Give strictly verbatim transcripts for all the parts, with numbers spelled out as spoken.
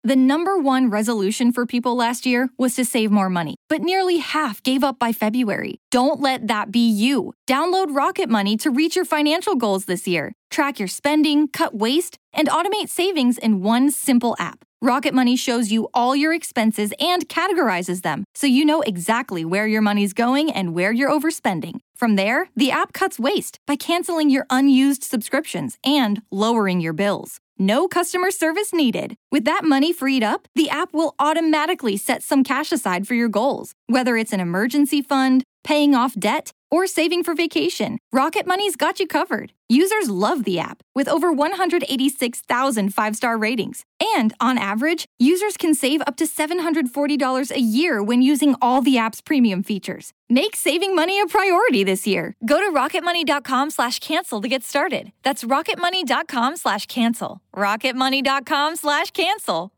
The number one resolution for people last year was to save more money, but nearly half gave up by February. Don't let that be you. Download Rocket Money to reach your financial goals this year. Track your spending, cut waste, and automate savings in one simple app. Rocket Money shows you all your expenses and categorizes them, so you know exactly where your money's going and where you're overspending. From there, the app cuts waste by canceling your unused subscriptions and lowering your bills. No customer service needed. With that money freed up, the app will automatically set some cash aside for your goals, whether it's an emergency fund, paying off debt, or saving for vacation. Rocket Money's got you covered. Users love the app, with over one hundred eighty-six thousand five-star ratings. And on average, users can save up to seven hundred forty dollars a year when using all the app's premium features. Make saving money a priority this year. Go to rocketmoney.com slash cancel to get started. That's rocketmoney.com slash cancel. rocketmoney.com slash cancel.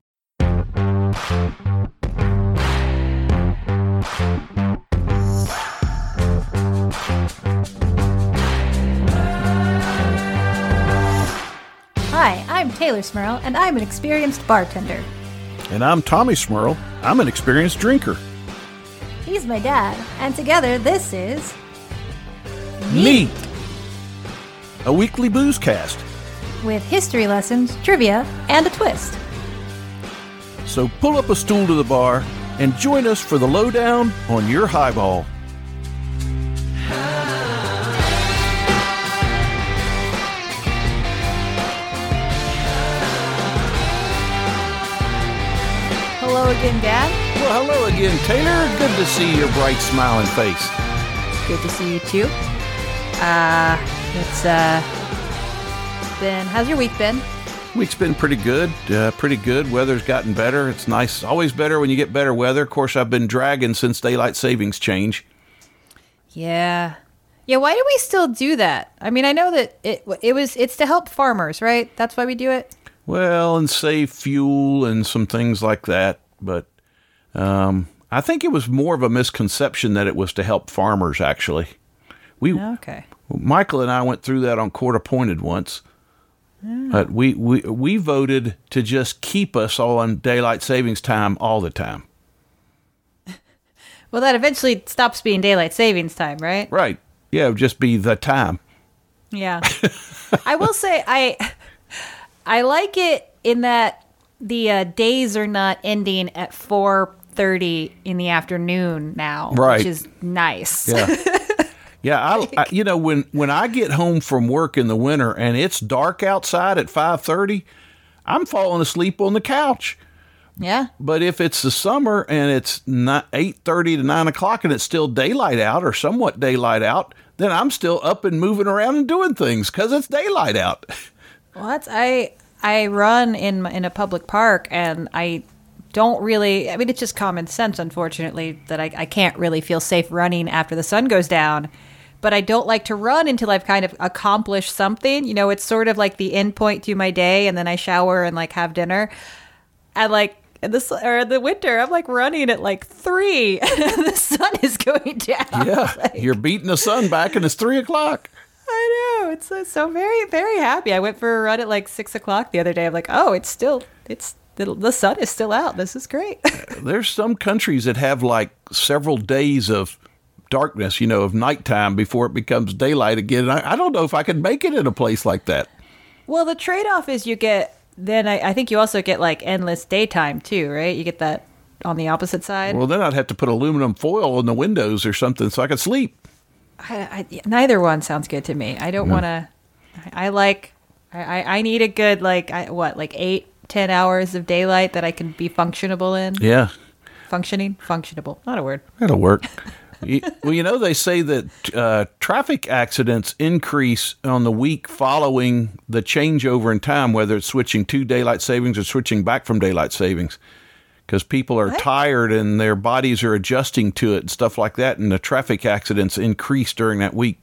Hi, I'm Taylor Smurl, and I'm an experienced bartender. And I'm Tommy Smurl. I'm an experienced drinker. He's my dad, and together this is... Neat! A weekly booze cast. With history lessons, trivia, and a twist. So pull up a stool to the bar and join us for the lowdown on your highball. Hello again, Dad. Well, hello again, Taylor. Good to see your bright, smiling face. Good to see you, too. Uh, it's, uh, been, how's your week been? Week's been pretty good, uh, pretty good. Weather's gotten better. It's nice. Always better when you get better weather. Of course, I've been dragging since daylight savings change. Yeah. Yeah, why do we still do that? I mean, I know that it it was, it's to help farmers, right? That's why we do it? Well, and save fuel and some things like that. But um, I think it was more of a misconception that it was to help farmers, actually. We, okay. Michael and I went through that on Court Appointed once. Oh. But we, we, we voted to just keep us all on daylight savings time all the time. Well, that eventually stops being daylight savings time, right? Right. Yeah, it would just be the time. Yeah. I will say I I like it in that the uh, days are not ending at four thirty in the afternoon now, right. Which is nice. Yeah. Yeah, I, I, you know, when, when I get home from work in the winter and it's dark outside at five thirty, I'm falling asleep on the couch. Yeah. But if it's the summer and it's eight thirty to nine o'clock and it's still daylight out or somewhat daylight out, then I'm still up and moving around and doing things because it's daylight out. Well, that's, I I run in in a public park, and I don't really, I mean, it's just common sense, unfortunately, that I, I can't really feel safe running after the sun goes down. But I don't like to run until I've kind of accomplished something. You know, it's sort of like the end point to my day, and then I shower and like have dinner. And like in the, or in the winter, I'm like running at like three, and the sun is going down. Yeah, like, you're beating the sun back, and it's three o'clock. I know. It's uh, so very, very happy. I went for a run at like six o'clock the other day. I'm like, oh, it's still, it's the, the sun is still out. This is great. There's some countries that have like several days of darkness, you know, of nighttime before it becomes daylight again. I, I don't know if I could make it in a place like that. Well, the trade-off is you get, then I, I think you also get like endless daytime too, right? You get that on the opposite side. Well, then I'd have to put aluminum foil in the windows or something so I could sleep. I, I, neither one sounds good to me. I don't No. want to, I, I like, I, I need a good like, I, what, like eight, ten hours of daylight that I can be functionable in? Yeah. Functioning? Functionable. Not a word. That'll work. You- well, you know, they say that uh, traffic accidents increase on the week following the changeover in time, whether it's switching to daylight savings or switching back from daylight savings, because people are What? tired and their bodies are adjusting to it and stuff like that, and the traffic accidents increase during that week.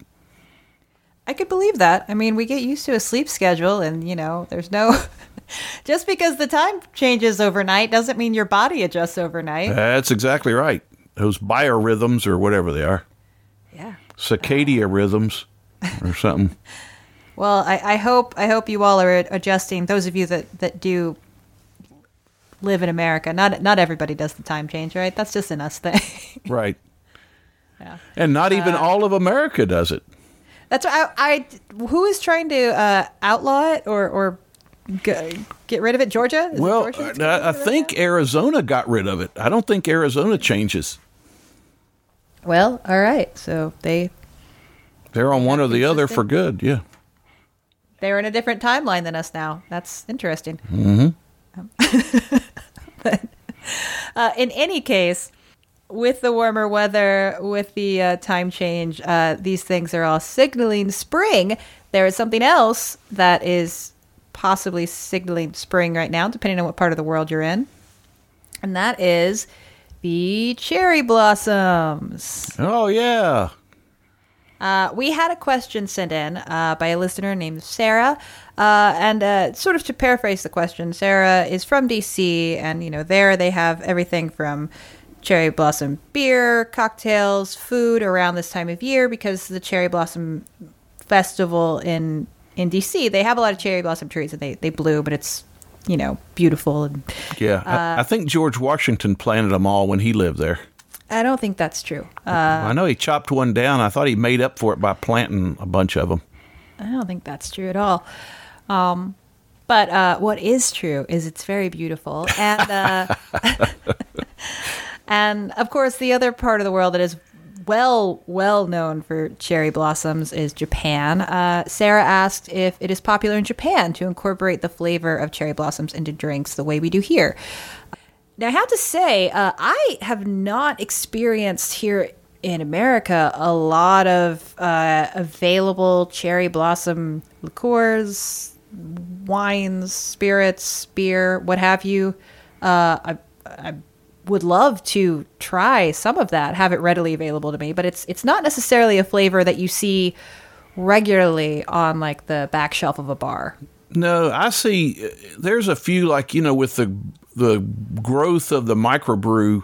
I could believe that. I mean, we get used to a sleep schedule, and, you know, there's no... Just because the time changes overnight doesn't mean your body adjusts overnight. That's exactly right. Those biorhythms or whatever they are. Yeah. Circadia rhythms or something. Well, I, I hope I hope you all are adjusting. Those of you that, that do live in America. Not not everybody does the time change, right? That's just an us thing. Right. Yeah. And not even Uh, all of America does it. That's why I, I who is trying to uh, outlaw it or or g- get rid of it? Georgia? Is it Well, Georgia that's I, gonna I get rid of think it? Arizona got rid of it. I don't think Arizona changes. Well, all right. So they They're on one or the other for consistent. good. Yeah. they're in a different timeline than us now. That's interesting. Mm-hmm. Um, but, uh, in any case, with the warmer weather, with the uh, time change, uh, these things are all signaling spring. There is something else that is possibly signaling spring right now, depending on what part of the world you're in. And that is the cherry blossoms. Oh, yeah. Uh, we had a question sent in uh, by a listener named Sarah. Uh, and uh, sort of to paraphrase the question, Sarah is from D C, and, you know, there they have everything from cherry blossom beer, cocktails, food around this time of year because the cherry blossom festival in in D C, they have a lot of cherry blossom trees and they, they bloom, but it's, you know, beautiful. And Yeah. I, I think George Washington planted them all when he lived there. I don't think that's true. Uh, I know he chopped one down. I thought he made up for it by planting a bunch of them. I don't think that's true at all. Um, but uh, what is true is it's very beautiful. And, uh, and of course, the other part of the world that is well, well known for cherry blossoms is Japan. Uh, Sarah asked if it is popular in Japan to incorporate the flavor of cherry blossoms into drinks the way we do here. Now, I have to say, uh, I have not experienced here in America a lot of uh, available cherry blossom liqueurs, wines, spirits, beer, what have you. Uh, I, I would love to try some of that, have it readily available to me, but it's it's not necessarily a flavor that you see regularly on like the back shelf of a bar. No, I see. There's a few, like, you know, with the the growth of the microbrew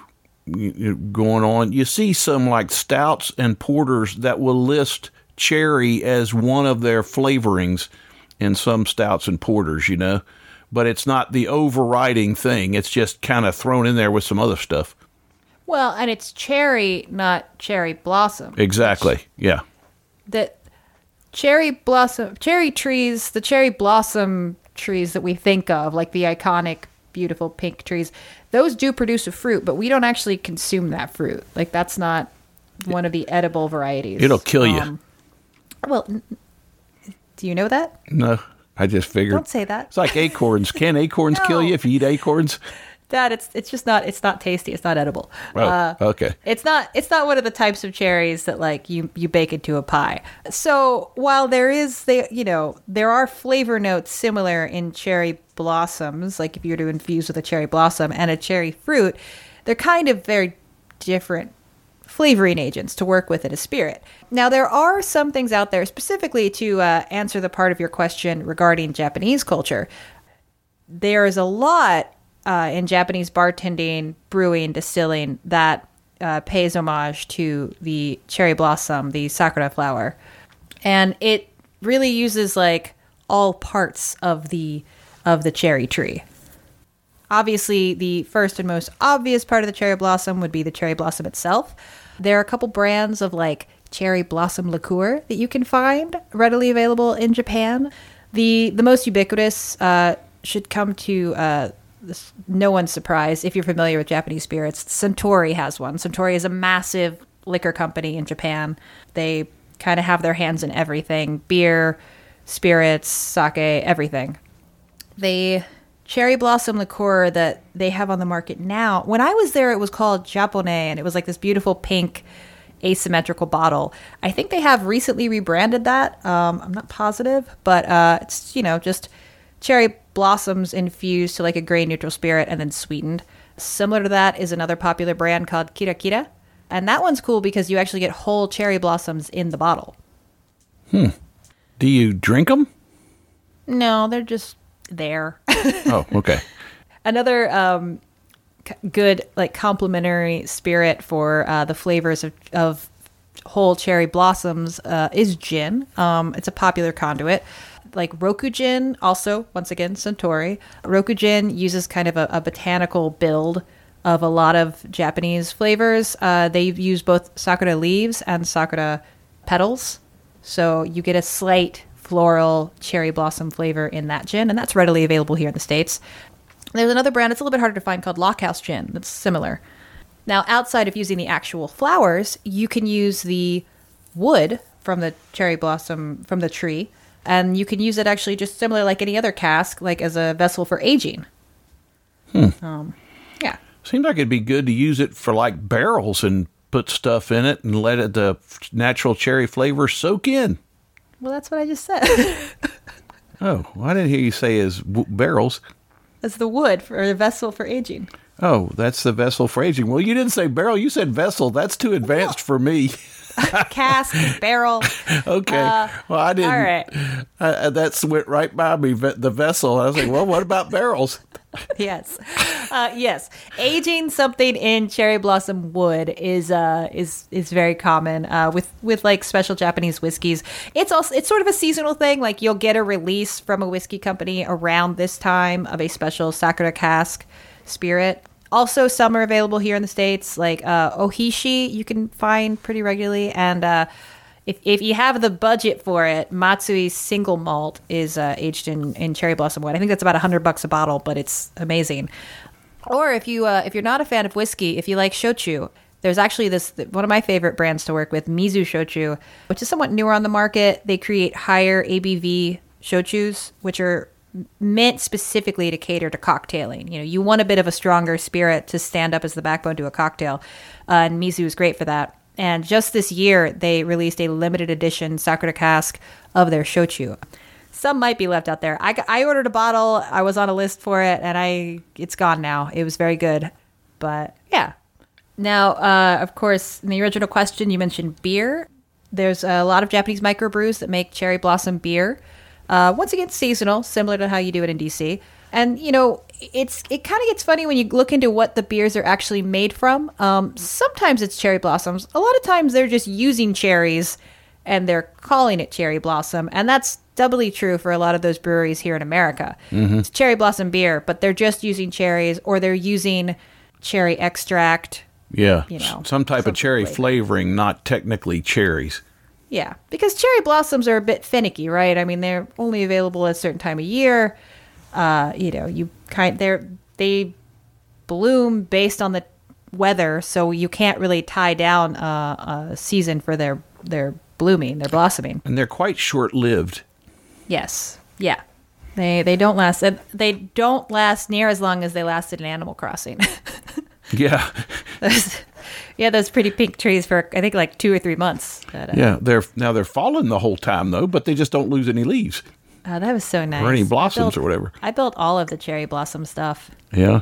going on, you see some like stouts and porters that will list cherry as one of their flavorings in some stouts and porters, you know, but it's not the overriding thing. It's just kind of thrown in there with some other stuff. Well, and it's cherry, not cherry blossom. Exactly. Yeah. That cherry blossom, cherry trees, the cherry blossom trees that we think of, like the iconic, beautiful pink trees, those do produce a fruit, but we don't actually consume that fruit. Like, that's not one of the edible varieties. It'll kill you. Um, well, n- do you know that? No, I just figured. Don't say that. It's like acorns. Can acorns kill No. you if you eat acorns? Dad, it's it's just not it's not tasty. It's not edible. Oh, Uh, okay. It's not it's not one of the types of cherries that like you you bake into a pie. So while there is they you know there are flavor notes similar in cherry blossoms, like if you were to infuse with a cherry blossom and a cherry fruit, they're kind of very different flavoring agents to work with in a spirit. Now, there are some things out there specifically to uh, answer the part of your question regarding Japanese culture. There is a lot uh, in Japanese bartending, brewing, distilling that uh, pays homage to the cherry blossom, the sakura flower. And it really uses like all parts of the of the cherry tree. Obviously, the first and most obvious part of the cherry blossom would be the cherry blossom itself. There are a couple brands of like cherry blossom liqueur that you can find readily available in Japan. The the most ubiquitous uh, should come to uh, this, no one's surprise if you're familiar with Japanese spirits. Suntory has one. Suntory is a massive liquor company in Japan. They kind of have their hands in everything: beer, spirits, sake, everything. The cherry blossom liqueur that they have on the market now, when I was there, it was called Japonais, and it was like this beautiful pink asymmetrical bottle. I think they have recently rebranded that. Um, I'm not positive, but uh, it's, you know, just cherry blossoms infused to like a grain neutral spirit and then sweetened. Similar to that is another popular brand called Kira Kira. And that one's cool because you actually get whole cherry blossoms in the bottle. Hmm. Do you drink them? No, they're just there. Oh, okay. Another um, c- good, like, complementary spirit for uh, the flavors of, of whole cherry blossoms uh, is gin. Um, it's a popular conduit. like Rokujin, also, once again, Suntory. Rokujin uses kind of a, a botanical build of a lot of Japanese flavors. Uh, they use both sakura leaves and sakura petals. So you get a slight floral cherry blossom flavor in that gin, and that's readily available here in the States. There's another brand that's a little bit harder to find called Lockhouse Gin that's similar. Now, outside of using the actual flowers, you can use the wood from the cherry blossom from the tree, and you can use it actually just similar like any other cask, like as a vessel for aging. Hmm. Um, yeah. Seems like it'd be good to use it for like barrels and put stuff in it and let it the natural cherry flavor soak in. Well, that's what I just said. Oh, well, I didn't hear you say as w- barrels. As the wood for a vessel for aging. Oh, that's the vessel for aging. Well, you didn't say barrel. You said vessel. That's too advanced for me. Cask, barrel. Okay. Uh, well, I didn't. All right. Uh, that's went right by me, the vessel. I was like, well, what about barrels? Yes. Uh, yes. Aging something in cherry blossom wood is uh, is is very common uh, with with like special Japanese whiskeys. It's also it's sort of a seasonal thing. Like you'll get a release from a whiskey company around this time of a special Sakura cask spirit. Also, some are available here in the States, like uh, Ohishi you can find pretty regularly. And uh, if if you have the budget for it, Matsui's single malt is uh, aged in, in cherry blossom wood. I think that's about one hundred bucks a bottle, but it's amazing. Or if, you, uh, if you're not a fan of whiskey, if you like shochu, there's actually this, one of my favorite brands to work with, Mizu Shochu, which is somewhat newer on the market. They create higher A B V shochus, which are meant specifically to cater to cocktailing. You know, you want a bit of a stronger spirit to stand up as the backbone to a cocktail, uh, and Mizu is great for that. And just this year, they released a limited edition Sakura cask of their shochu. Some might be left out there. I, I ordered a bottle. I was on a list for it, and I it's gone now. It was very good, but yeah. Now, uh, of course, in the original question, you mentioned beer. There's a lot of Japanese microbrews that make cherry blossom beer. Uh, once again, seasonal, similar to how you do it in D C. And, you know, it's it kind of gets funny when you look into what the beers are actually made from. Um, sometimes it's cherry blossoms. A lot of times they're just using cherries and they're calling it cherry blossom. And that's doubly true for a lot of those breweries here in America. Mm-hmm. It's cherry blossom beer, but they're just using cherries or they're using cherry extract. Yeah, you know, some type of cherry flavor. flavoring, not technically cherries. Yeah, because cherry blossoms are a bit finicky, right? I mean, they're only available at a certain time of year. Uh, you know, you kind they're they bloom based on the weather, so you can't really tie down uh, a season for their their blooming, their blossoming. And they're quite short-lived. Yes. Yeah. They they don't last. They don't last near as long as they lasted in Animal Crossing. Yeah. those, yeah, those pretty pink trees for I think like two or three months. But, uh, yeah, they're now they're falling the whole time though, but they just don't lose any leaves. Oh, that was so nice. Or any blossoms built, or whatever. I built all of the cherry blossom stuff. Yeah.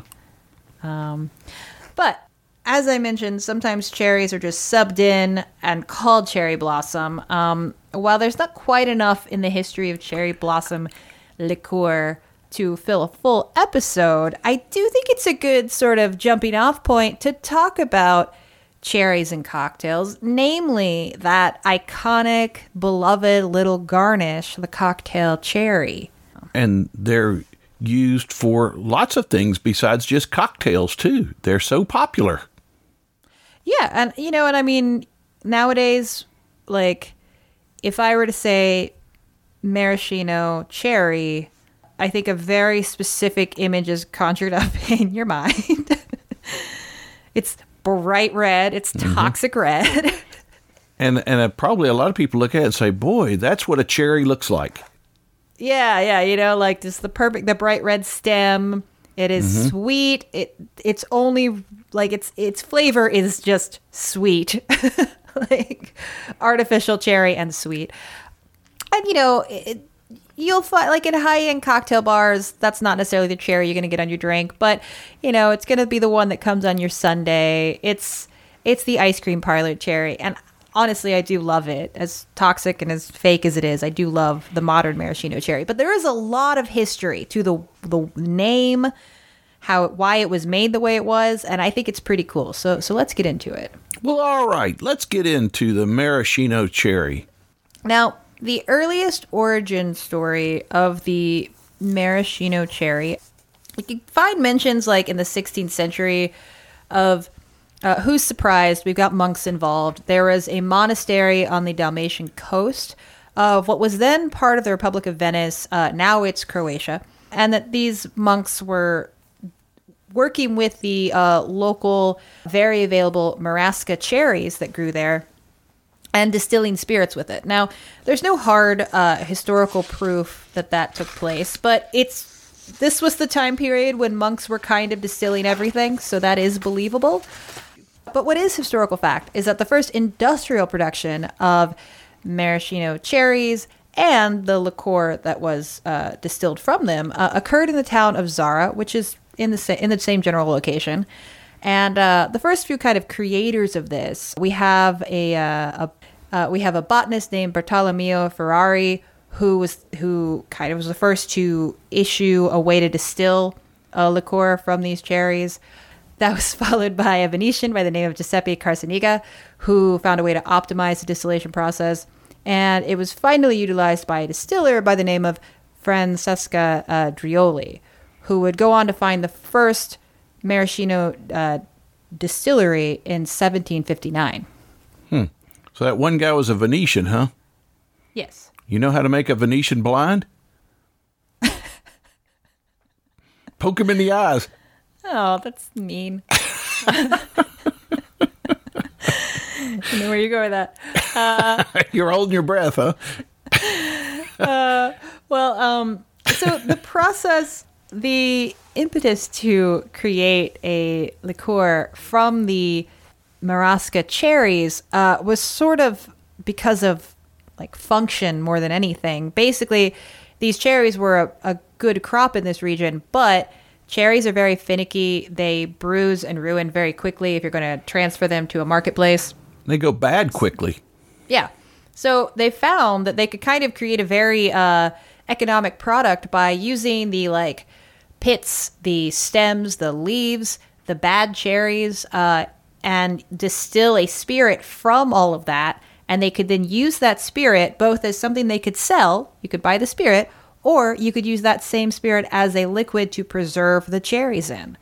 Um, but as I mentioned, sometimes cherries are just subbed in and called cherry blossom. Um, while there's not quite enough in the history of cherry blossom liqueur to fill a full episode, I do think it's a good sort of jumping off point to talk about cherries and cocktails, namely that iconic, beloved little garnish, the cocktail cherry. And they're used for lots of things besides just cocktails, too. They're so popular. Yeah, and, you know, and I mean, nowadays, like, if I were to say maraschino cherry, I think a very specific image is conjured up in your mind. It's bright red. It's toxic mm-hmm. red. and and uh, probably a lot of people look at it and say, boy, that's what a cherry looks like. Yeah, yeah, you know, like just the perfect, the bright red stem. It is mm-hmm. sweet. It It's only, like, its its flavor is just sweet. Like, artificial cherry and sweet. And, you know, it, you'll find, like, in high-end cocktail bars, that's not necessarily the cherry you're going to get on your drink, but, you know, it's going to be the one that comes on your sundae. It's it's the ice cream parlor cherry, and honestly, I do love it. As toxic and as fake as it is, I do love the modern maraschino cherry. But there is a lot of history to the the name, how why it was made the way it was, and I think it's pretty cool. So so let's get into it. Well, all right, let's get into the maraschino cherry. Now, The earliest origin story of the maraschino cherry, you can find mentions like in the sixteenth century of uh, who's surprised. We've got monks involved. There was a monastery on the Dalmatian coast of what was then part of the Republic of Venice. Uh, now it's Croatia. And that these monks were working with the uh, local, very available Marasca cherries that grew there and distilling spirits with it. Now, there's no hard uh, historical proof that that took place, but it's this was the time period when monks were kind of distilling everything, so that is believable. But what is historical fact is that the first industrial production of maraschino cherries and the liqueur that was uh, distilled from them uh, occurred in the town of Zara, which is in the, sa- in the same general location. And uh, the first few kind of creators of this, we have a, uh, a uh, we have a botanist named Bartolomeo Ferrari, who was who kind of was the first to issue a way to distill a liqueur from these cherries. That was followed by a Venetian by the name of Giuseppe Carseniga, who found a way to optimize the distillation process. And it was finally utilized by a distiller by the name of Francesca uh, Drioli, who would go on to find the first maraschino uh, distillery in seventeen fifty-nine. Hmm. So that one guy was a Venetian, huh? Yes. You know how to make a Venetian blind? Poke him in the eyes. Oh, that's mean. I know where you go with that. Uh, You're holding your breath, huh? uh, well, um, so the process, the impetus to create a liqueur from the Marasca cherries uh, was sort of because of like function more than anything. Basically, these cherries were a, a good crop in this region, but cherries are very finicky. They bruise and ruin very quickly if you're going to transfer them to a marketplace. They go bad quickly. Yeah. So they found that they could kind of create a very uh, economic product by using the like pits, the stems, the leaves, the bad cherries, uh, and distill a spirit from all of that. And they could then use that spirit both as something they could sell, you could buy the spirit, or you could use that same spirit as a liquid to preserve the cherries in.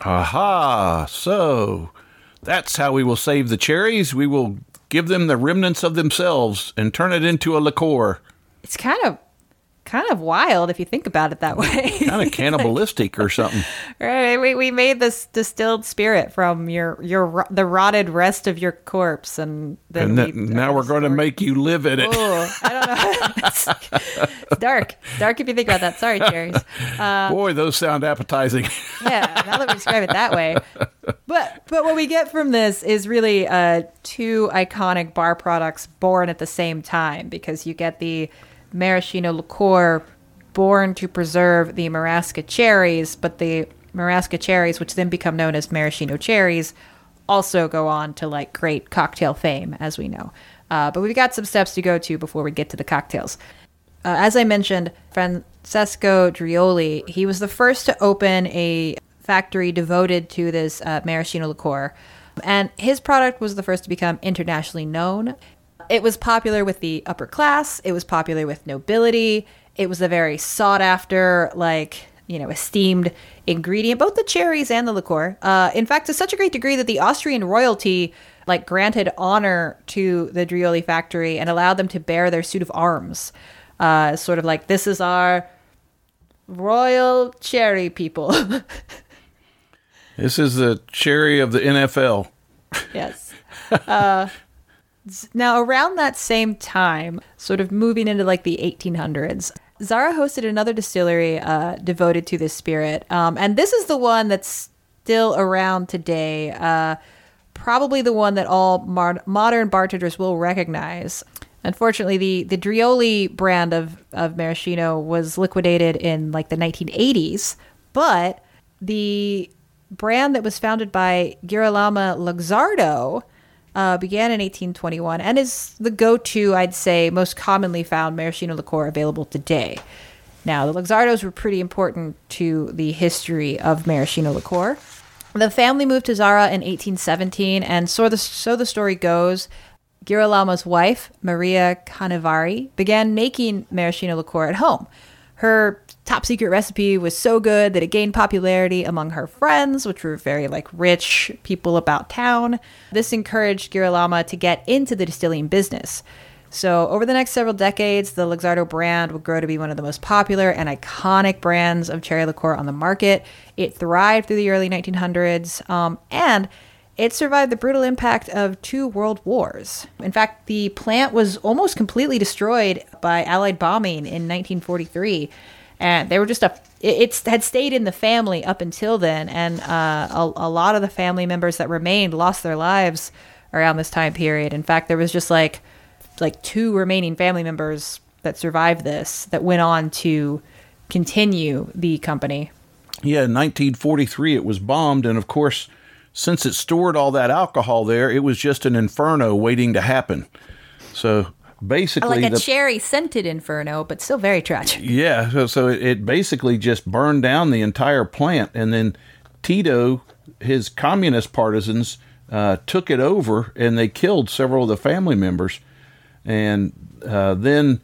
Aha! So that's how we will save the cherries. We will give them the remnants of themselves and turn it into a liqueur. It's kind of kind of wild if you think about it that way. Kind of cannibalistic or something. Right, we we made this distilled spirit from your your the rotted rest of your corpse, and then and that, we, now we're going to make you live in it. Ooh, I don't know. it's, it's dark, dark if you think about that. Sorry, cherries. Uh, Boy, those sound appetizing. Yeah, now that we describe it that way. But but what we get from this is really uh, two iconic bar products born at the same time, because you get the maraschino liqueur born to preserve the Marasca cherries, but the Marasca cherries, which then become known as maraschino cherries, also go on to like great cocktail fame, as we know. Uh, but we've got some steps to go to before we get to the cocktails. Uh, as I mentioned, Francesco Drioli, he was the first to open a factory devoted to this uh, maraschino liqueur, and his product was the first to become internationally known. It was popular with the upper class. It was popular with nobility. It was a very sought after, like, you know, esteemed ingredient, both the cherries and the liqueur. Uh, in fact, to such a great degree that the Austrian royalty, like, granted honor to the Drioli factory and allowed them to bear their suit of arms. Uh, sort of like, this is our royal cherry people. This is the cherry of the N F L. Yes. Uh, now, around that same time, sort of moving into like the eighteen hundreds, Zara hosted another distillery uh, devoted to this spirit. Um, and this is the one that's still around today. Uh, probably the one that all mar- modern bartenders will recognize. Unfortunately, the, the Drioli brand of, of maraschino was liquidated in like the nineteen eighties, but the brand that was founded by Girolamo Luxardo uh, began in eighteen twenty-one and is the go-to, I'd say, most commonly found maraschino liqueur available today. Now, the Luxardos were pretty important to the history of maraschino liqueur. The family moved to Zara in eighteen seventeen, and so the, so the story goes, Girolama's wife, Maria Canevari, began making maraschino liqueur at home. Her top secret recipe was so good that it gained popularity among her friends, which were very like rich people about town. This encouraged Girolama to get into the distilling business. So over the next several decades, the Luxardo brand would grow to be one of the most popular and iconic brands of cherry liqueur on the market. It thrived through the early nineteen hundreds, um, and it survived the brutal impact of two world wars. In fact, the plant was almost completely destroyed by Allied bombing in nineteen forty-three. And they were just a, it, it had stayed in the family up until then. And uh, a, a lot of the family members that remained lost their lives around this time period. In fact, there was just like, like two remaining family members that survived this that went on to continue the company. Yeah, in nineteen forty-three, it was bombed. And of course, since it stored all that alcohol there, it was just an inferno waiting to happen. So basically, like a the, cherry scented inferno, but still very tragic. Yeah, so, so it, it basically just burned down the entire plant, and then Tito, his communist partisans, uh, took it over, and they killed several of the family members, and uh, then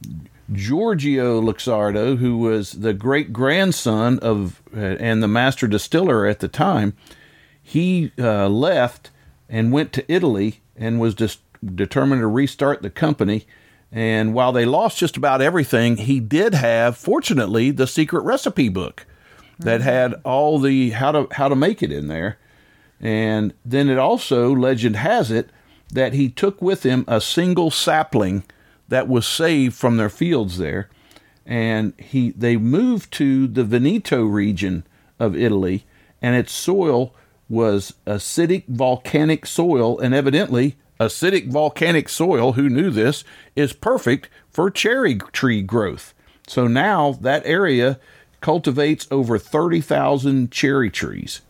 Giorgio Luxardo, who was the great grandson of uh, and the master distiller at the time, he uh, left and went to Italy and was just determined to restart the company. And while they lost just about everything, he did have, fortunately, the secret recipe book that mm-hmm. had all the how to how to make it in there. And then it also, legend has it, that he took with him a single sapling that was saved from their fields there. And he they moved to the Veneto region of Italy, and its soil was acidic volcanic soil, and evidently acidic volcanic soil, who knew this, is perfect for cherry tree growth. So now that area cultivates over thirty thousand cherry trees.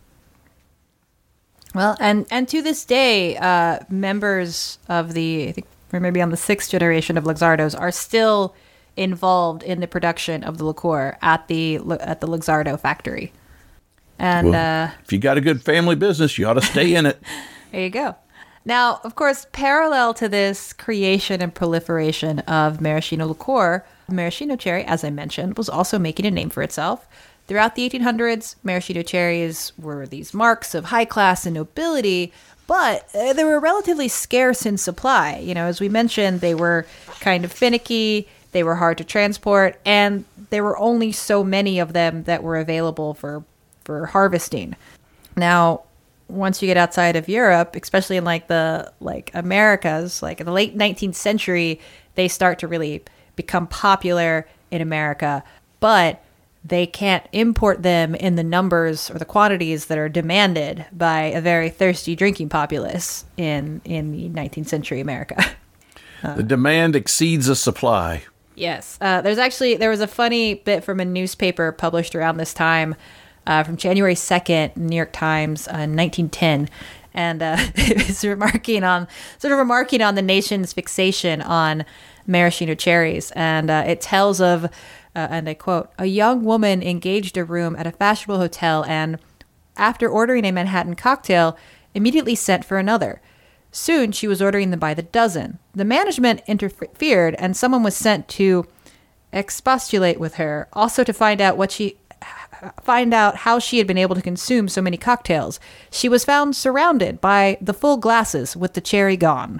Well, and, and to this day, uh, members of the, I think we're maybe on the sixth generation of Luxardos, are still involved in the production of the liqueur at the at the Luxardo factory. And well, uh, if you got a good family business, you ought to stay in it. There you go. Now, of course, parallel to this creation and proliferation of maraschino liqueur, maraschino cherry, as I mentioned, was also making a name for itself. Throughout the eighteen hundreds, maraschino cherries were these marks of high class and nobility, but uh, they were relatively scarce in supply. You know, as we mentioned, they were kind of finicky, they were hard to transport, and there were only so many of them that were available for, for harvesting. Now, once you get outside of Europe, especially in like the like Americas, like in the late nineteenth century, they start to really become popular in America, but they can't import them in the numbers or the quantities that are demanded by a very thirsty drinking populace in in the nineteenth century America. Uh, the demand exceeds the supply. Yes. Uh, there's actually, there was a funny bit from a newspaper published around this time, uh, from January second, New York Times, uh, nineteen ten. And uh, it was remarking on, sort of remarking on the nation's fixation on maraschino cherries. And uh, it tells of, uh, and I quote, "A young woman engaged a room at a fashionable hotel and, after ordering a Manhattan cocktail, immediately sent for another. Soon she was ordering them by the dozen. The management interfered, and someone was sent to expostulate with her, also to find out what she find out how she had been able to consume so many cocktails. She was found surrounded by the full glasses with the cherry gone."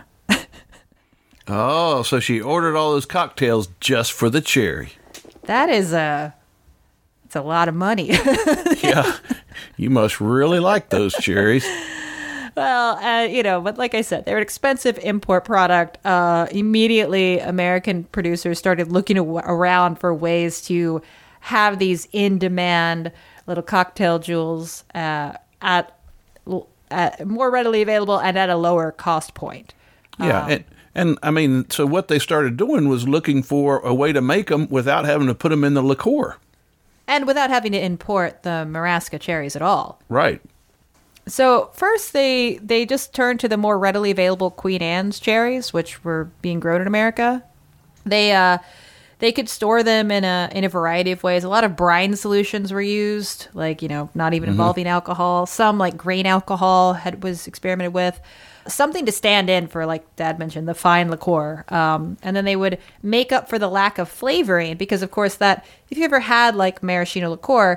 Oh, so she ordered all those cocktails just for the cherry. That is a, it's a lot of money. Yeah, you must really like those cherries. Well, uh, you know, but like I said, they're an expensive import product. Uh, immediately, American producers started looking aw- around for ways to have these in-demand little cocktail jewels uh, at, at more readily available and at a lower cost point. Yeah, um, and, and I mean, so what they started doing was looking for a way to make them without having to put them in the liqueur. And without having to import the Marasca cherries at all. Right. So first, they they just turned to the more readily available Queen Anne's cherries, which were being grown in America. They uh, They could store them in a in a variety of ways. A lot of brine solutions were used, like, you know, not even mm-hmm. involving alcohol. Some, like grain alcohol, had was experimented with. Something to stand in for, like Dad mentioned, the fine liqueur. Um, and then they would make up for the lack of flavoring because, of course, that if you ever had like maraschino liqueur,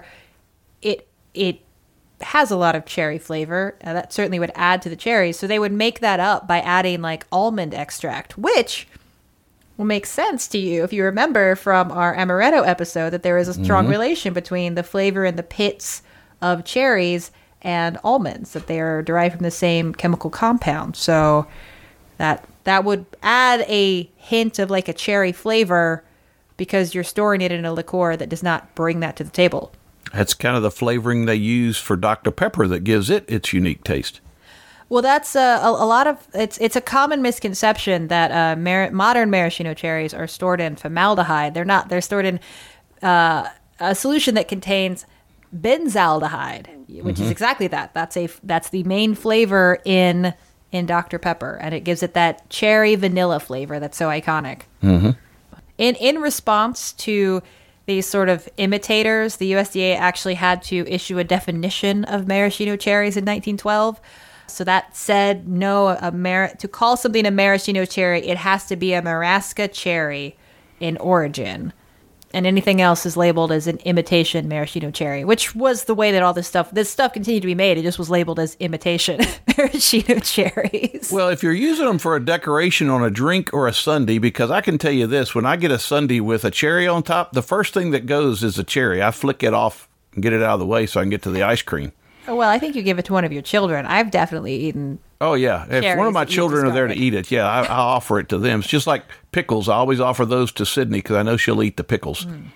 it it has a lot of cherry flavor. Uh, that certainly would add to the cherries. So they would make that up by adding like almond extract, which will make sense to you if you remember from our amaretto episode that there is a strong mm-hmm. relation between the flavor and the pits of cherries and almonds, that they are derived from the same chemical compound. So that that would add a hint of like a cherry flavor because you're storing it in a liqueur that does not bring that to the table. That's kind of the flavoring they use for Doctor Pepper that gives it its unique taste. Well, that's uh, a, a lot of it's it's a common misconception that uh, mar- modern maraschino cherries are stored in formaldehyde. They're not. They're stored in uh, a solution that contains benzaldehyde, which mm-hmm. is exactly that. That's a that's the main flavor in in Doctor Pepper, and it gives it that cherry vanilla flavor that's so iconic. Mm-hmm. In in response to these sort of imitators, the U S D A actually had to issue a definition of maraschino cherries in nineteen twelve. So that said, no, a mar- to call something a maraschino cherry, it has to be a Marasca cherry in origin. And anything else is labeled as an imitation maraschino cherry, which was the way that all this stuff, this stuff continued to be made. It just was labeled as imitation maraschino cherries. Well, if you're using them for a decoration on a drink or a sundae, because I can tell you this, when I get a sundae with a cherry on top, the first thing that goes is a cherry. I flick it off and get it out of the way so I can get to the ice cream. Well, I think you give it to one of your children. I've definitely eaten. Oh, yeah. If one of my children are there to eat it, yeah, I, I offer it to them. It's just like pickles. I always offer those to Sydney because I know she'll eat the pickles. Mm.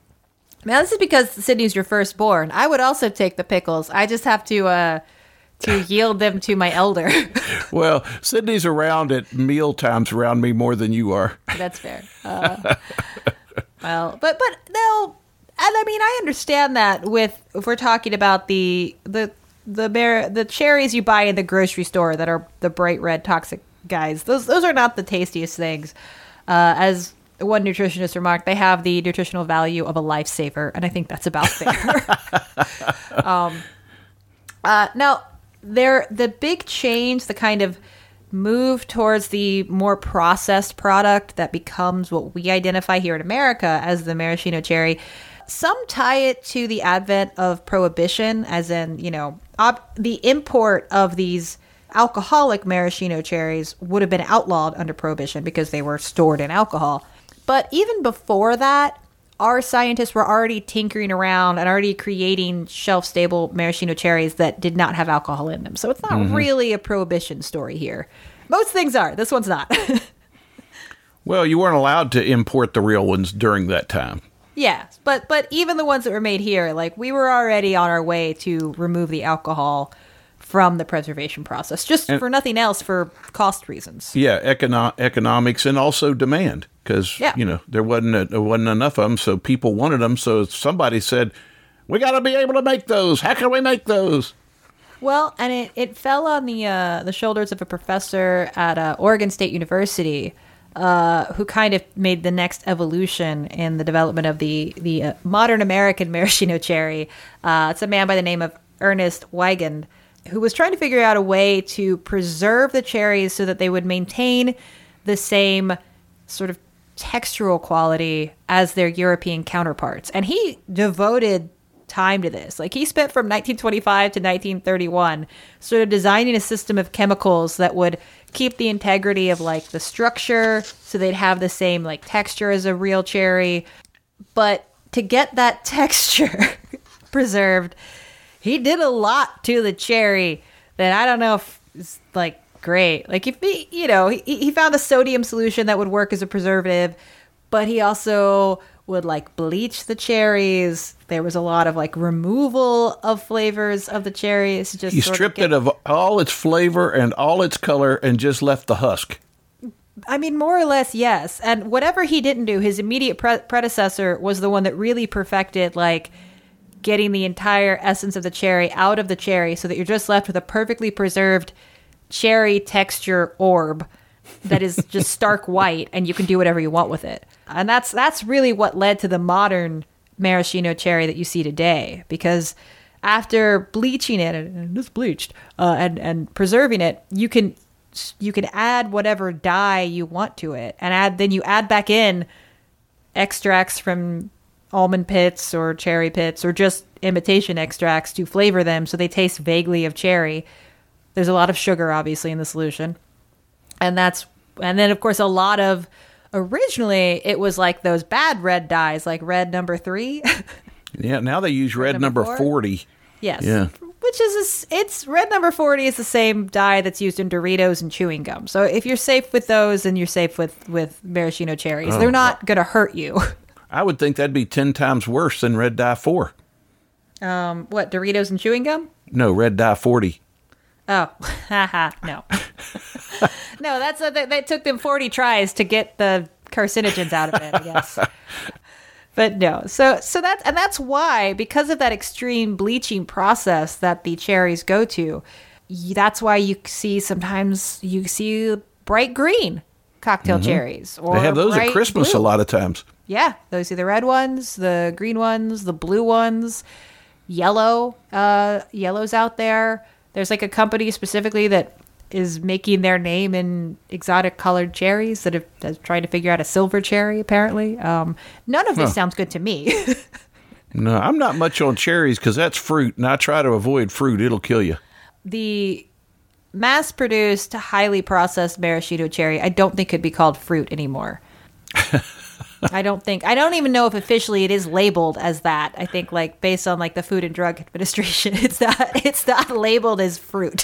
Now, this is because Sydney's your firstborn. I would also take the pickles. I just have to uh, to yield them to my elder. Well, Sydney's around at meal times around me more than you are. That's fair. Uh, well, but but no. And I mean, I understand that with if we're talking about the the the bear, the cherries you buy in the grocery store that are the bright red toxic guys. Those those are not the tastiest things. Uh, as one nutritionist remarked, they have the nutritional value of a lifesaver, and I think that's about fair. um, uh, now, there the big change, the kind of move towards the more processed product that becomes what we identify here in America as the maraschino cherry. Some tie it to the advent of prohibition, as in, you know, op- the import of these alcoholic maraschino cherries would have been outlawed under prohibition because they were stored in alcohol. But even before that, our scientists were already tinkering around and already creating shelf-stable maraschino cherries that did not have alcohol in them. So it's not mm-hmm. really a prohibition story here. Most things are. This one's not. Well, you weren't allowed to import the real ones during that time. Yeah, but but even the ones that were made here, like we were already on our way to remove the alcohol from the preservation process, just and, for nothing else, for cost reasons. Yeah, econo- economics and also demand, because yeah. you know there wasn't a, there wasn't enough of them, so people wanted them. So somebody said, "We got to be able to make those. How can we make those?" Well, and it, it fell on the uh, the shoulders of a professor at uh, Oregon State University. Uh, who kind of made the next evolution in the development of the the uh, modern American maraschino cherry. Uh, it's a man by the name of Ernest Weigand, who was trying to figure out a way to preserve the cherries so that they would maintain the same sort of textural quality as their European counterparts. And he devoted time to this. Like he spent from nineteen twenty-five to nineteen thirty-one sort of designing a system of chemicals that would keep the integrity of like the structure so they'd have the same like texture as a real cherry. But to get that texture preserved, he did a lot to the cherry that I don't know if is like great. Like if he, you know, he, he found a sodium solution that would work as a preservative, but he also would like bleach the cherries. There was a lot of like removal of flavors of the cherries. Just he stripped of get... it of all its flavor and all its color and just left the husk. I mean, more or less, yes. And whatever he didn't do, his immediate pre- predecessor was the one that really perfected like getting the entire essence of the cherry out of the cherry so that you're just left with a perfectly preserved cherry texture orb that is just stark white, and you can do whatever you want with it. And that's that's really what led to the modern maraschino cherry that you see today. Because after bleaching it, and it's bleached, uh, and and preserving it, you can you can add whatever dye you want to it, and add then you add back in extracts from almond pits or cherry pits or just imitation extracts to flavor them so they taste vaguely of cherry. There's a lot of sugar, obviously, in the solution, and that's and then of course a lot of originally it was like those bad red dyes, like red number three. Yeah, now they use red, red number, number forty. Yes. Yeah. Which is, a, it's red number forty is the same dye that's used in Doritos and chewing gum. So if you're safe with those, then you're safe with, with maraschino cherries. Oh, They're not going to hurt you. I would think that'd be ten times worse than red dye four. Um, what, Doritos and chewing gum? No, red dye forty. Oh, haha, no. No, that's a, that took them forty tries to get the carcinogens out of it, I guess. But no, so so that and that's why, because of that extreme bleaching process that the cherries go to, that's why you see sometimes you see bright green cocktail mm-hmm. cherries. Or they have those at Christmas blue. A lot of times. Yeah, those are the red ones, the green ones, the blue ones, yellow, uh, yellows out there. There's like a company specifically that is making their name in exotic colored cherries that have, have tried to figure out a silver cherry, apparently. Um, none of this huh. sounds good to me. No, I'm not much on cherries because that's fruit, and I try to avoid fruit. It'll kill you. The mass-produced, highly processed maraschino cherry, I don't think could be called fruit anymore. I don't think, I don't even know if officially it is labeled as that. I think like based on like the Food and Drug Administration, it's not, it's not labeled as fruit.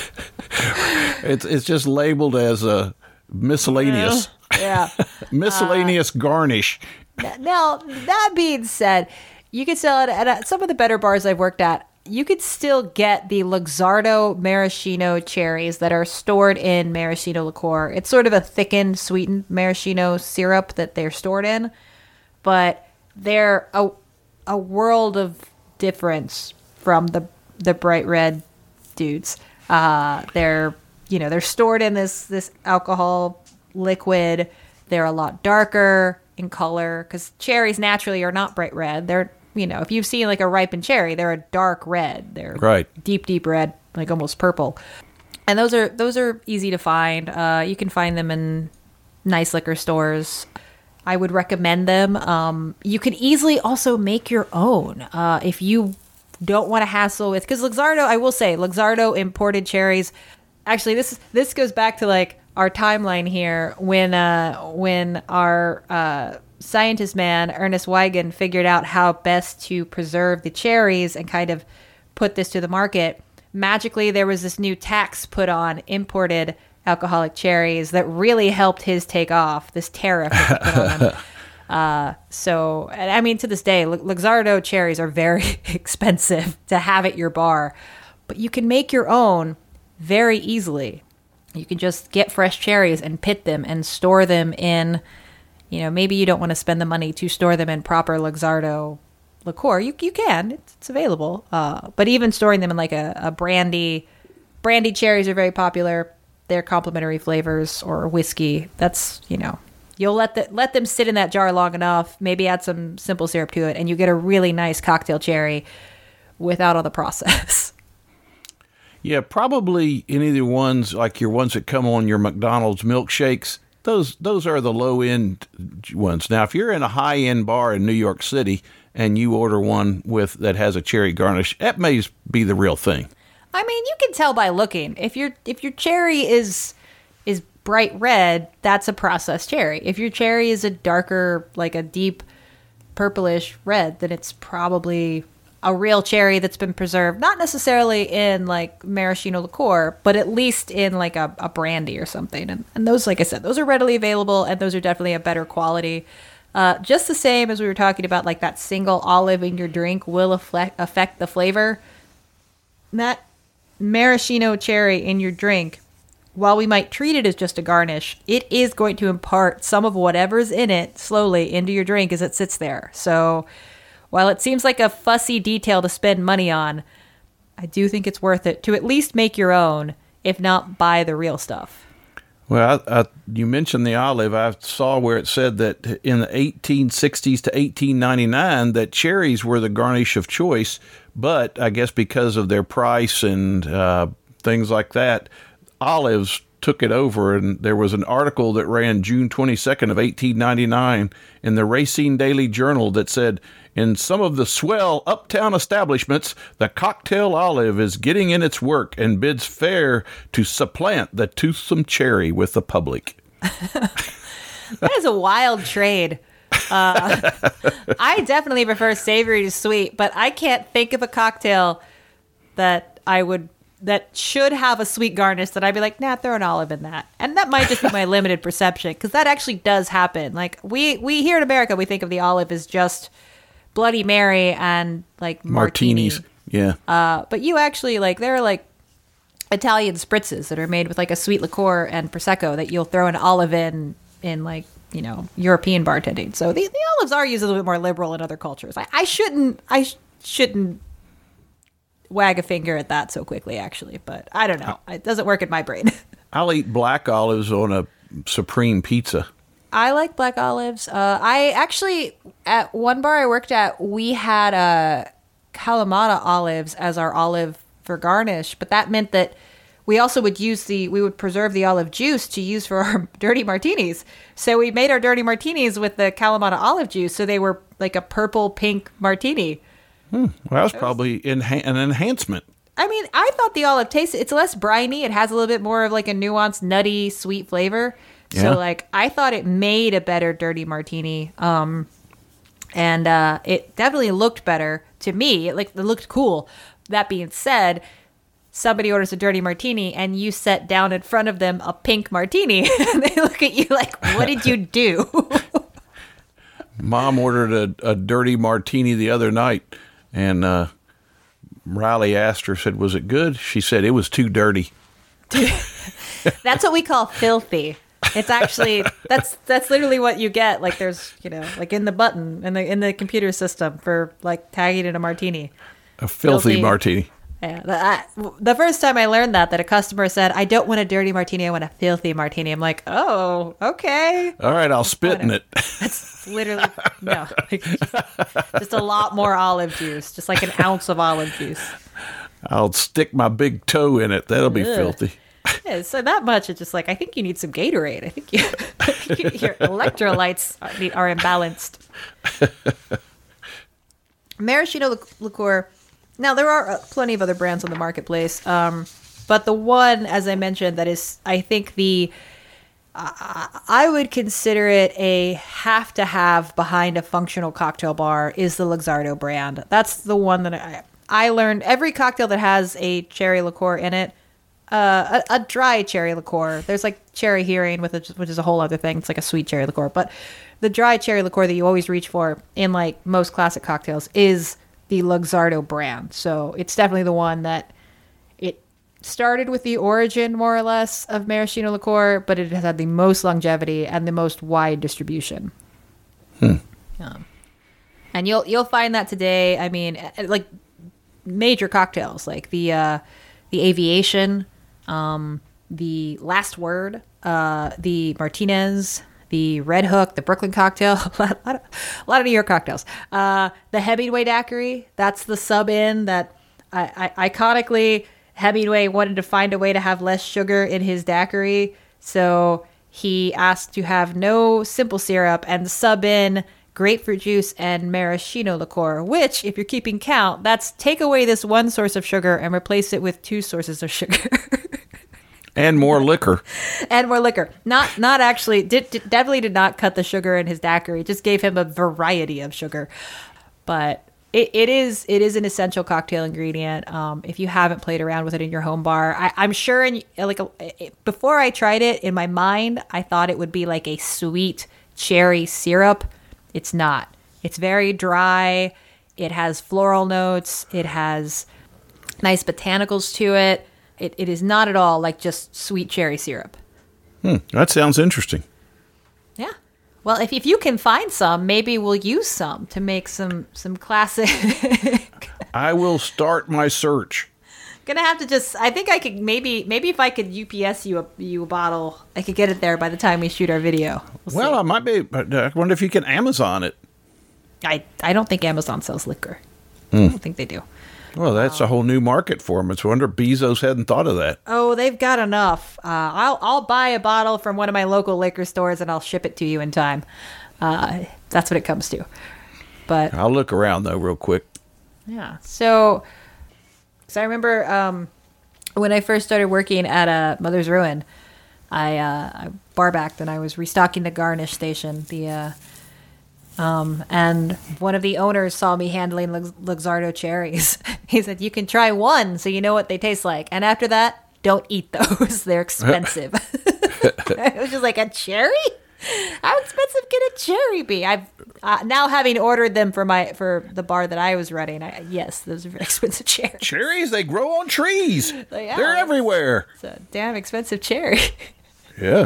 It's it's just labeled as a miscellaneous. Yeah. miscellaneous uh, garnish. Now, that being said, you could sell it at some of the better bars I've worked at. You could still get the Luxardo maraschino cherries that are stored in maraschino liqueur. It's sort of a thickened, sweetened maraschino syrup that they're stored in, but they're a, a world of difference from the the bright red dudes. Uh, they're you know they're stored in this this alcohol liquid. They're a lot darker in color because cherries naturally are not bright red. They're You know, if you've seen like a ripened cherry, they're a dark red. They're right. deep, deep red, like almost purple. And those are those are easy to find. Uh, you can find them in nice liquor stores. I would recommend them. Um, you can easily also make your own uh, if you don't want to hassle with. Because Luxardo, I will say, Luxardo imported cherries. Actually, this this goes back to like our timeline here when uh, when our uh, scientist man, Ernest Wigan, figured out how best to preserve the cherries and kind of put this to the market. Magically, there was this new tax put on imported alcoholic cherries that really helped his take off, this tariff that he put on them. Uh, so, and I mean, to this day, Luxardo cherries are very expensive to have at your bar, but you can make your own very easily. You can just get fresh cherries and pit them and store them in, you know, maybe you don't want to spend the money to store them in proper Luxardo liqueur. You you can, it's, it's available. Uh, but even storing them in like a, a brandy, brandy cherries are very popular. They're complementary flavors, or whiskey. That's, you know, you'll let the, let them sit in that jar long enough, maybe add some simple syrup to it, and you get a really nice cocktail cherry without all the process. Yeah, probably any of the ones, like your ones that come on your McDonald's milkshakes, those those are the low-end ones. Now, if you're in a high-end bar in New York City and you order one with that has a cherry garnish, that may be the real thing. I mean, you can tell by looking. If your if your cherry is is bright red, that's a processed cherry. If your cherry is a darker, like a deep purplish red, then it's probably a real cherry that's been preserved, not necessarily in like maraschino liqueur, but at least in like a, a brandy or something. And, and those, like I said, those are readily available, and those are definitely a better quality. Uh, just the same as we were talking about, like that single olive in your drink will affect, affect the flavor. That maraschino cherry in your drink, while we might treat it as just a garnish, it is going to impart some of whatever's in it slowly into your drink as it sits there. So while it seems like a fussy detail to spend money on, I do think it's worth it to at least make your own, if not buy the real stuff. Well, I, I, you mentioned the olive. I saw where it said that in the eighteen sixties to eighteen ninety-nine that cherries were the garnish of choice, but I guess because of their price and uh, things like that, olives took it over. And there was an article that ran June twenty-second of eighteen ninety-nine in the Racine Daily Journal that said, in some of the swell uptown establishments, the cocktail olive is getting in its work and bids fair to supplant the toothsome cherry with the public. That is a wild trade. Uh, I definitely prefer savory to sweet, but I can't think of a cocktail that I would that should have a sweet garnish that I'd be like, nah, throw an olive in that. And that might just be my limited perception, because that actually does happen. Like we we here in America, we think of the olive as just Bloody Mary and like martinis. Martinis, yeah. Uh, but you actually like there are like Italian spritzes that are made with like a sweet liqueur and prosecco that you'll throw an olive in in like you know European bartending. So the, the olives are used a little bit more liberal in other cultures. I, I shouldn't I sh- shouldn't wag a finger at that so quickly, actually. But I don't know. It doesn't work in my brain. I'll eat black olives on a supreme pizza. I like black olives. Uh, I actually, at one bar I worked at, we had uh, Kalamata olives as our olive for garnish, but that meant that we also would use the, we would preserve the olive juice to use for our dirty martinis. So we made our dirty martinis with the Kalamata olive juice, so they were like a purple pink martini. Hmm. Well, that was probably enha- an enhancement. I mean, I thought the olive tasted, it's less briny. It has a little bit more of like a nuanced, nutty, sweet flavor. Yeah. So, like, I thought it made a better dirty martini. Um, and uh, it definitely looked better to me. It, like, it looked cool. That being said, somebody orders a dirty martini and you set down in front of them a pink martini. And they look at you like, what did you do? Mom ordered a, a dirty martini the other night, and uh, Riley asked her, said, was it good? She said, it was too dirty. That's what we call filthy. It's actually that's that's literally what you get. Like there's you know like in the button in the in the computer system for like tagging in a martini. A filthy, filthy. martini. Yeah. The, I, the first time I learned that, that a customer said, "I don't want a dirty martini. I want a filthy martini." I'm like, "Oh, okay. All right, I'll spit in it." That's literally no, just a lot more olive juice, just like an ounce of olive juice. I'll stick my big toe in it. That'll be Ugh. filthy. Yeah, so that much, it's just like, I think you need some Gatorade. I think, you, I think your electrolytes are, are imbalanced. Maraschino liqueur. Now, there are plenty of other brands on the marketplace, um, but the one, as I mentioned, that is, I think, the, uh, I would consider it a have-to-have behind a functional cocktail bar is the Luxardo brand. That's the one that I, I learned. Every cocktail that has a cherry liqueur in it, Uh, a, a dry cherry liqueur. There's like cherry hearing, with a, which is a whole other thing. It's like a sweet cherry liqueur. But the dry cherry liqueur that you always reach for in like most classic cocktails is the Luxardo brand. So it's definitely the one that it started with the origin, more or less, of maraschino liqueur, but it has had the most longevity and the most wide distribution. Hmm. Um, and you'll you'll find that today. I mean, like major cocktails like the uh, the Aviation. Um, the Last Word, uh, the Martinez, the Red Hook, the Brooklyn Cocktail, a lot, a lot, of, a lot of New York cocktails. Uh, the Hemingway Daiquiri, that's the sub-in that I, I, iconically Hemingway wanted to find a way to have less sugar in his daiquiri. So he asked to have no simple syrup and sub in grapefruit juice and maraschino liqueur, which, if you're keeping count, that's take away this one source of sugar and replace it with two sources of sugar. And more liquor. And more liquor. Not not actually, did, did, definitely did not cut the sugar in his daiquiri. Just gave him a variety of sugar. But it, it is it is an essential cocktail ingredient. Um, if you haven't played around with it in your home bar, I, I'm sure in, like a, it, before I tried it, in my mind, I thought it would be like a sweet cherry syrup. It's not. It's very dry. It has floral notes. It has nice botanicals to it. It, it is not at all like just sweet cherry syrup. Hmm, that sounds interesting. Yeah. Well, if if you can find some, maybe we'll use some to make some some classic. I will start my search. Gonna have to just. I think I could maybe maybe if I could U P S you a you a bottle, I could get it there by the time we shoot our video. We'll, well I might be. I wonder if you can Amazon it. I I don't think Amazon sells liquor. Mm. I don't think they do. Well, that's wow. a whole new market for them. It's a wonder Bezos hadn't thought of that. Oh, they've got enough. Uh, I'll I'll buy a bottle from one of my local liquor stores and I'll ship it to you in time. Uh, that's what it comes to. But I'll look around though, real quick. Yeah. So, so I remember um, when I first started working at a uh, Mother's Ruin, I, uh, I bar backed and I was restocking the garnish station. The uh, um, and one of the owners saw me handling Lux- Luxardo cherries. He said, "You can try one, so you know what they taste like. And after that, don't eat those. They're expensive." It was just like, a cherry? How expensive can a cherry be? I've uh, now having ordered them for my for the bar that I was running. I, yes, those are very expensive cherries. Cherries, they grow on trees. They are. They're everywhere. It's a damn expensive cherry. Yeah.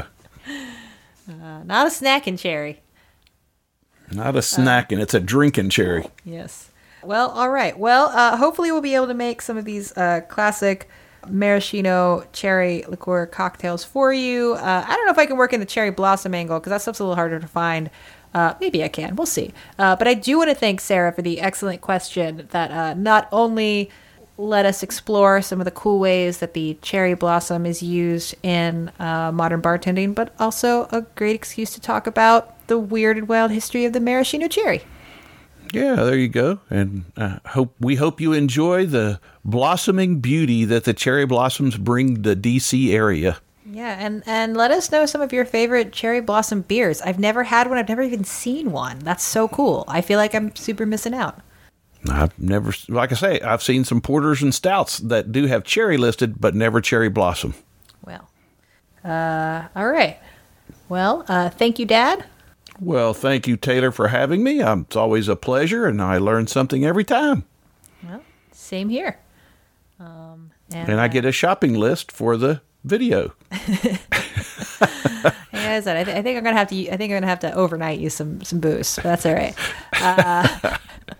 Uh, not a snacking cherry. Not a snacking. Uh, it's a drinking cherry. Yes. Well, all right. Well, uh, hopefully we'll be able to make some of these uh, classic maraschino cherry liqueur cocktails for you. Uh, I don't know if I can work in the cherry blossom angle because that stuff's a little harder to find. Uh, maybe I can. We'll see. Uh, but I do want to thank Sarah for the excellent question that uh, not only let us explore some of the cool ways that the cherry blossom is used in uh, modern bartending, but also a great excuse to talk about the weird and wild history of the maraschino cherry. Yeah, there you go. And uh, hope we hope you enjoy the blossoming beauty that the cherry blossoms bring the D C area. Yeah, and, and let us know some of your favorite cherry blossom beers. I've never had one. I've never even seen one. That's so cool. I feel like I'm super missing out. I've never, like I say, I've seen some porters and stouts that do have cherry listed, but never cherry blossom. Well, uh, all right. Well, uh, thank you, Dad. Well, thank you, Taylor, for having me. Um, it's always a pleasure, and I learn something every time. Well, same here. Um, and, and I uh, get a shopping list for the video. Yeah, I said, I, th- I think I'm gonna have to. I think I'm gonna have to overnight use some some booze. But that's all right. Uh,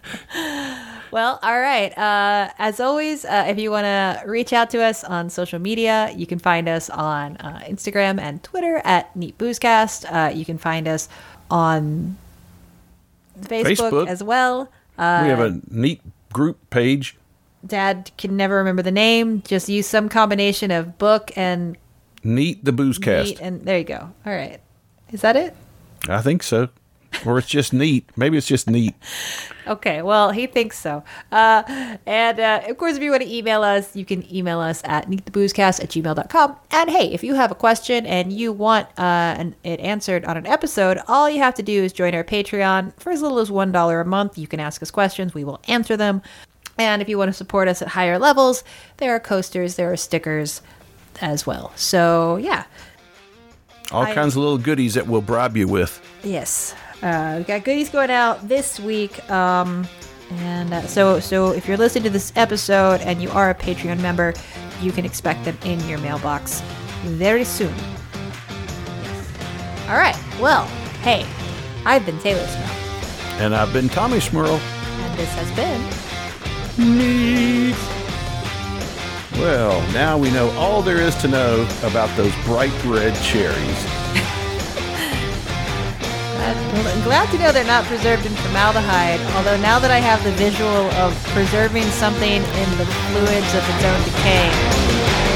well, all right. Uh, as always, uh, if you want to reach out to us on social media, you can find us on uh, Instagram and Twitter at Neat Boozecast. Uh, you can find us on Facebook, Facebook. as well. Uh, we have a neat group page. Dad can never remember the name. Just use some combination of book and Neat the Boozecast. Neat, and there you go. All right. Is that it? I think so. Or it's just neat. Maybe it's just neat. Okay, well, he thinks so. Uh, and, uh, of course, if you want to email us, you can email us at neattheboozecast at gmail dot com. And, hey, if you have a question and you want uh, an, it answered on an episode, all you have to do is join our Patreon. For as little as one dollar a month, you can ask us questions. We will answer them. And if you want to support us at higher levels, there are coasters, there are stickers as well. So, yeah. All I, kinds of little goodies that we'll bribe you with. Yes. Uh, we've got goodies going out this week. Um, and uh, so so if you're listening to this episode and you are a Patreon member, you can expect them in your mailbox very soon. All right. Well, hey, I've been Taylor Smurl. And I've been Tommy Smurl. And this has been Neat. Well, now we know all there is to know about those bright red cherries. I'm glad to know they're not preserved in formaldehyde, although now that I have the visual of preserving something in the fluids of its own decay.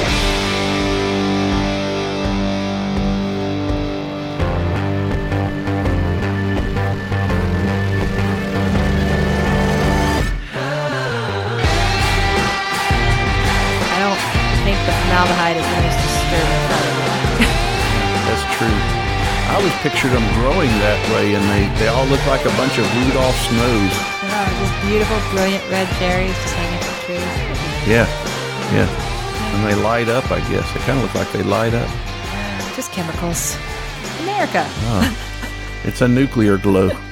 Formaldehyde is the most disturbing part of it. That's true. I always pictured them growing that way, and they, they all look like a bunch of Rudolph Snows. Oh, just beautiful, brilliant red cherries just hanging from trees. Yeah, yeah. And they light up, I guess. They kind of look like they light up. Just chemicals. America. Oh, it's a nuclear glow.